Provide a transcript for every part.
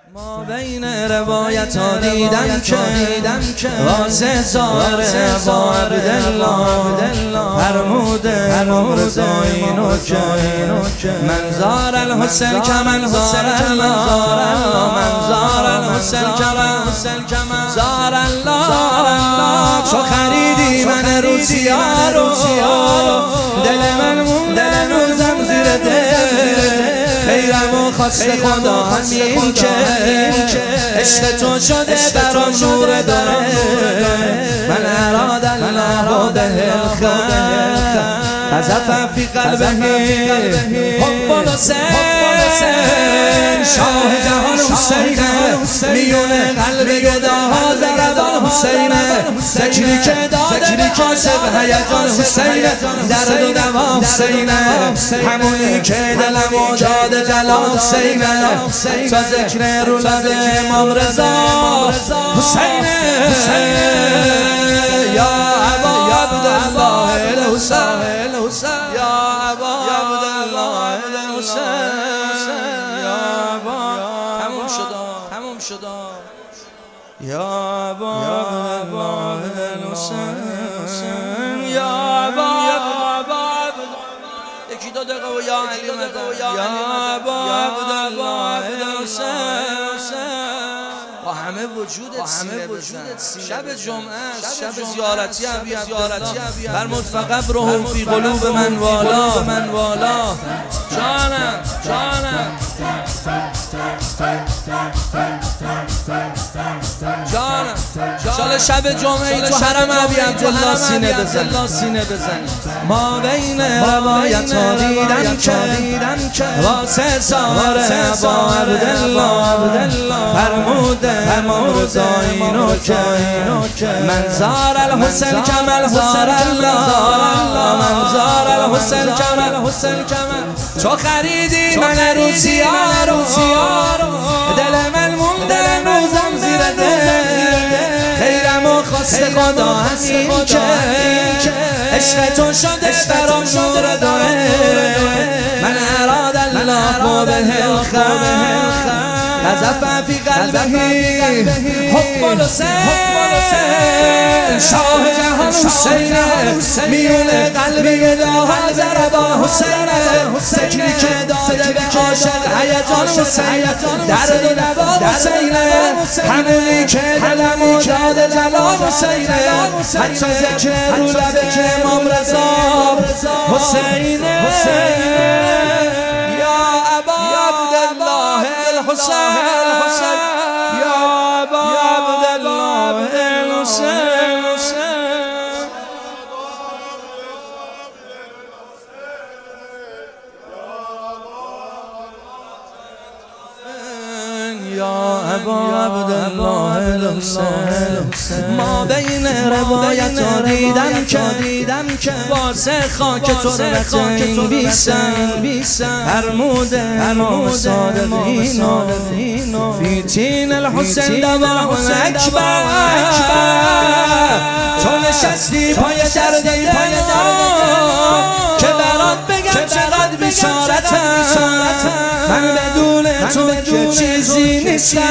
ما بین روایت ها دیدم که واسه ظاهر با عبدالله فرموده مرزاین و که منظار الحسین کمن زار الله منظار الحسین کمن زار الله چو خریدی من روزیا رو دل من مونده روزم زیر دل خیرم و خواست خدا همین که عشق تو شده برام نور داره من اراد الله به الخیر قذف فی قلبه حب الحسین شاه جهان حسین میون قلب گداها ضربان حسین ذکری که داده عاشق هیجان حسین درد و دوا حسین همونی که دلم و داده جلال حسین تا ذکر رو لب امام رضا حسین یا ابا عبدالله الحسین یا ابا عبدالله الحسین یا ابا تموم شد یا ابا عبدالله الحسین یا ابا یکی دو دقیقه و یا علی یا ابا عبدالله الحسین با همه وجودت شب جمعه شب زیارتی فرمود فقط روح فی قلوب من والا جانم شال شب جمعه تو حرم ابی عبدالله سینه بزن ما بین روایت ها دیدم که واسه ظاهر با عبدالله فرموده مرزاین و که منظار الحسین کمل زار الله منظار الحسین کمل چو خریدی من روزیا رو دل من مونده روزم زیر دل خیرم و خواست خدا همین که عشق تو شده برام نور داره من اراد الله به الخیر قذف فی قلبه حب الحسین شاه جهان حسین میون قلب گداها ضربان حسین ذکری که داده به عاشق هیجان حسین درد و دوا حسین همونی که دلم و داده جلال حسین حتی ذکر رو لب امام رضا حسین یا ابا عبدالله الحسین یا ابا عبدالله الحسین یا ابا عبدالله الحسین ما بین روایت ها دیدم که واسه خاک تو رفتن بیسن فرموده امام صادقین فی تین الحسین دواه اکبر تو نشستی پای درد که برات بگم چقدر بشارتم من بدون تو که چیزی نیستم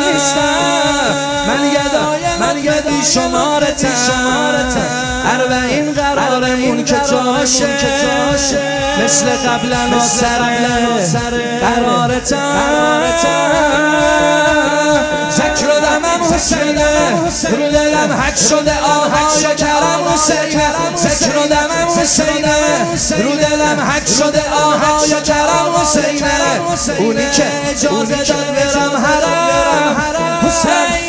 من گدای شمارتم اربعین قرارمون که جاشه مثل قبلا و سر قرارتم ذکر و دمم حسینه رو دلم حک شده آهای کرم حسینه ذکر و دمم حسینه رو دلم حک شده آهای کرم حسینه اونی که اجازه داد برم حرم حسین